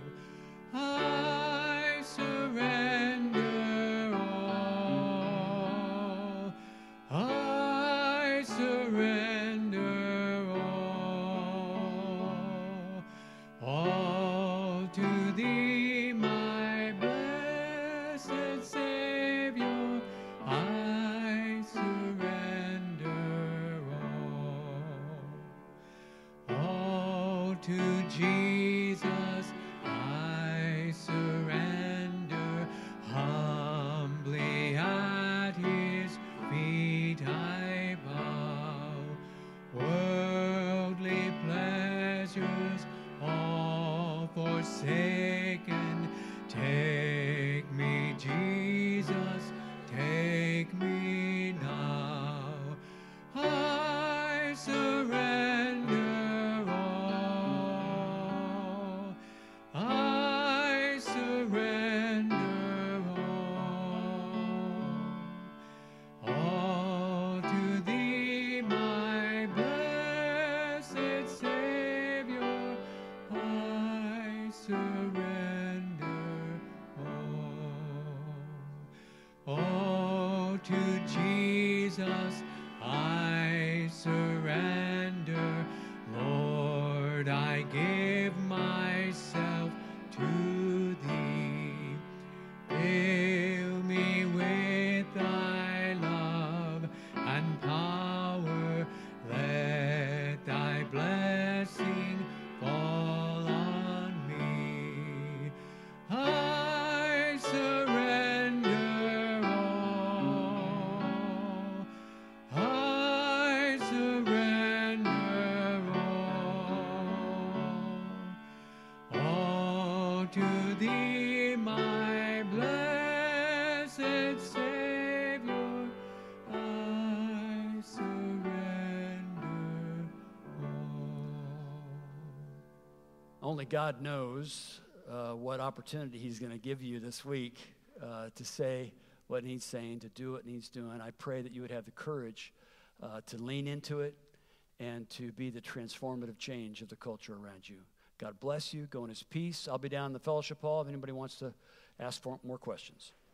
I surrender all. I surrender all. All to thee, my blessed Savior, I surrender all. All to Jesus I surrender. Humbly at his feet I bow. Worldly pleasures all forsaken, take me, Jesus, take me now. I surrender all. I surrender all. All to thee, my blessed Savior, I surrender all. All to Jesus I surrender. Lord, I give myself to thee. Fill me with thy love and power. Let thy blessing fall on me. I surrender all. I surrender all. All to thee, my blessed Savior, I surrender all. Only God knows uh, what opportunity he's going to give you this week uh, to say what needs saying, to do what needs doing. I pray that you would have the courage uh, to lean into it and to be the transformative change of the culture around you. God bless you. Go in his peace. I'll be down in the fellowship hall if anybody wants to ask for more questions.